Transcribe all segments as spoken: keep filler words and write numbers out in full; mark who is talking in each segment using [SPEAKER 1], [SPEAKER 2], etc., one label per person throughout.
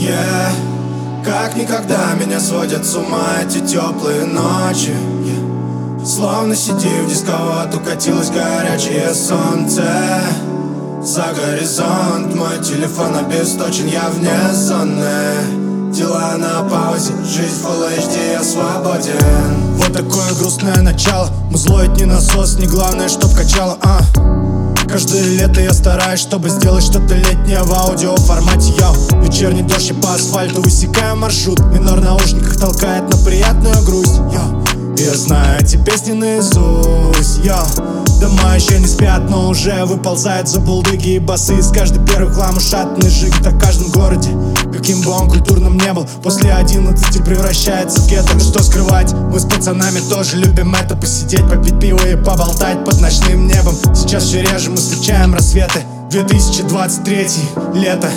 [SPEAKER 1] Yeah. Как никогда меня сводят с ума эти теплые ночи, yeah. Словно сиди в дисковод, укатилось горячее солнце. За горизонт мой телефон обесточен, я вне зоны. Дела на паузе, жизнь Full эйч ди, я свободен. Вот такое грустное начало. Музло это не насос, не главное, чтоб качало, а каждое лето я стараюсь, чтобы сделать что-то летнее в аудио формате, йоу. Вечерний дождь, и по асфальту высекаю маршрут. Минор в наушниках толкает на приятную грусть, йоу. Я знаю эти песни наизусть, йоу. Дома еще не спят, но уже выползают за булдыги и басы. Из каждой первых хлам ушатанный жиг. Так в каждом городе, каким бы он культурным не был, после одиннадцати превращается в гетто. Ну что скрывать, мы с пацанами тоже любим это. Посидеть, попить пиво и поболтать под ночным небом. Сейчас все реже мы встречаем рассветы. две тысячи двадцать третий, лето.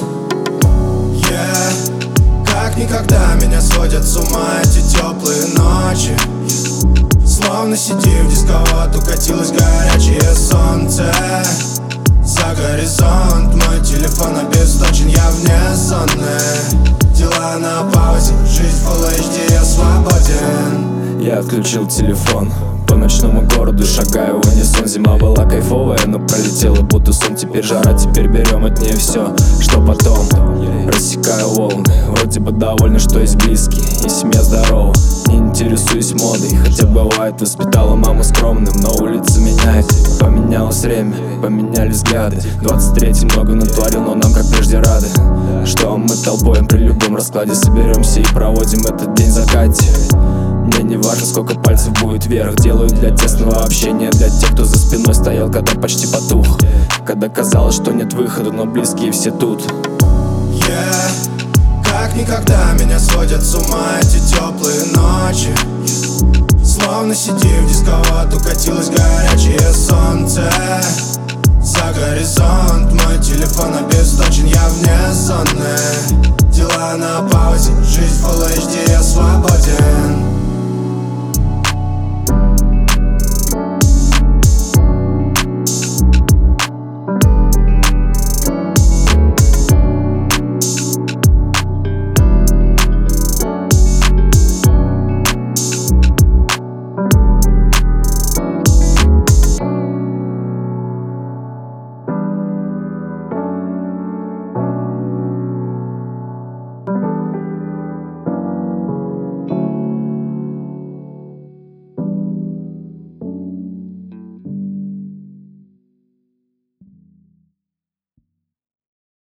[SPEAKER 1] Yeah. Как никогда меня сводят с ума эти теплые ночи, yeah. Словно сиди в дисковод, укатилось горячее солнце. За горизонт мой телефон обесточен, я вне зоны. Дела на паузе, жизнь Full эйч ди, я свободен.
[SPEAKER 2] Я отключил телефон, по ночному городу шагаю в унисон. Зима была кайфовая, но пролетела будто сон. Теперь жара, теперь берем от нее все, что потом. Рассекаю волны, вроде бы довольны, что есть близкие и семья здорова. Не интересуюсь модой, хотя бывает воспитала маму скромным. Но улица меняет, поменялось время, поменялись взгляды. двадцать третий много натворил, но нам как прежде рады. Что мы толпой при любом раскладе соберемся и проводим этот день в закате. Мне не важно, сколько пальцев будет вверх. Делаю для тесного общения, для тех, кто за спиной стоял, когда почти потух. Когда казалось, что нет выхода, но близкие все тут.
[SPEAKER 1] Yeah. Как никогда меня сводят с ума эти теплые ночи, yeah. Словно сиди в дисковод, укатилось горячее солнце. За горизонт мой телефон обесточен, я вне зоны.